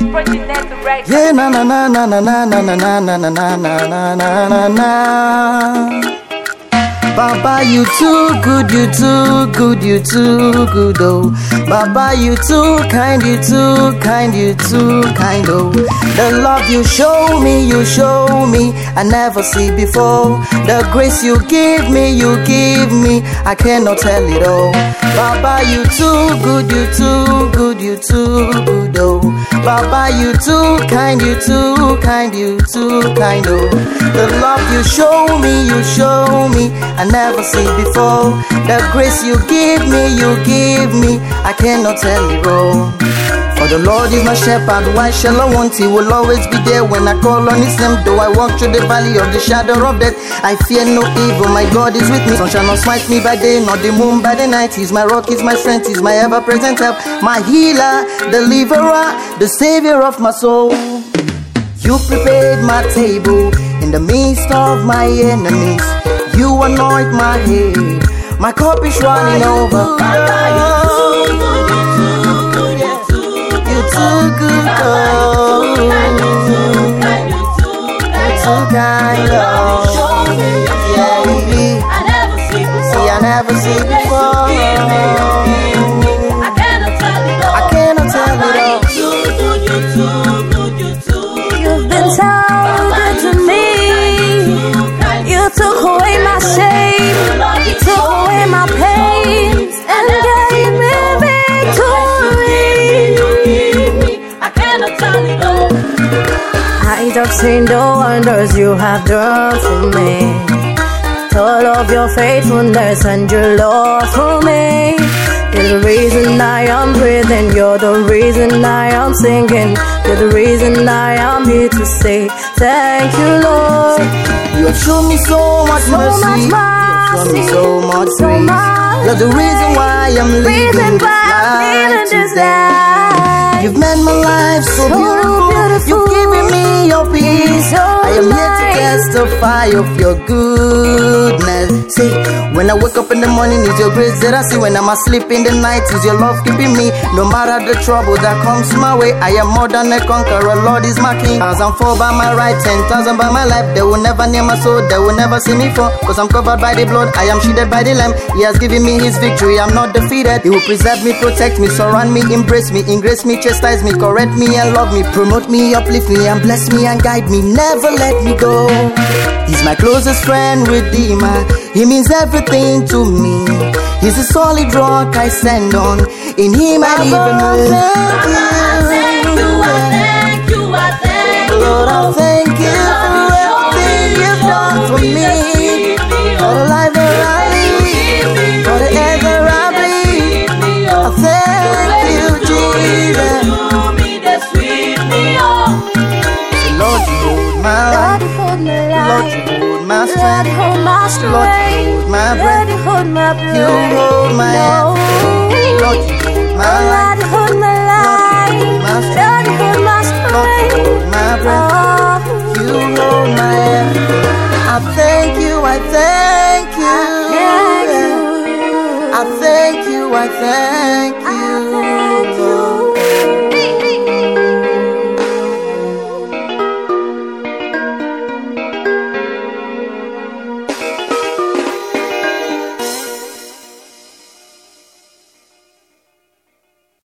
Yeah, na na na na na na na na na na na na na na na. Baba, you too good, you too good, you too good, oh. Baba, you too kind, you too kind, you too kind, oh. The love you show me, I never see before. The grace you give me, I cannot tell it all. Baba, you too good, you too good, you too good, oh. Baba, you too kind, you too kind, you too kind, oh. The love you show me, I never see before. The grace you give me, I cannot tell it all. For the Lord is my shepherd, why shall I want? He will always be there when I call on his name. Though I walk through the valley of the shadow of death, I fear no evil, my God is with me. Sun shall not smite me by day, nor the moon by the night. He's my rock, he's my strength, he's my ever-present help, my healer, deliverer, the savior of my soul. You prepared my table in the midst of my enemies. You anoint my head, my cup is running over. You too good, oh. You too kind, oh. Yeah, I never see before. I cannot tell it all. You've been so good to me. You took away my shame, you took away my pain, and gave me victory. I cannot tell it all. Eyes have seen the wonders you have done for me. Told of your faithfulness and your love for me. You're the reason I am breathing, you're the reason I am singing, you're the reason I am here to say thank you, Lord. You have shown me so much mercy, you have shown me so much grace. You're the reason why I'm living this life. You've made my life so beautiful. You've given me your peace. I am here to testify of your goodness. See, when I wake up in the morning, it's your grace that I see. When I'm asleep in the night, it's your love keeping me. No matter the trouble that comes my way, I am more than a conqueror. Lord is my king. 1,004 by my right, 10,000 by my left. They will never near my soul, they will never see me fall. Cause I'm covered by the blood, I am shielded by the Lamb. He has given me his victory, I'm not defeated. He will preserve me, protect me, surround me, embrace me, ingrace me, chastise me, correct me and love me, promote me, uplift me and bless me and guide me, never let me go. He's my closest friend, redeemer. He means everything to me. He's a solid rock I stand on. In him I live and move. Thank you, Lord, I thank you for everything you've done for me. For the life that I live, for the air that I breathe. I thank you, Jesus. Lord, you hold my life. Lord, you hold my strength. Lord, you hold my breath. You hold my hand. Lord, you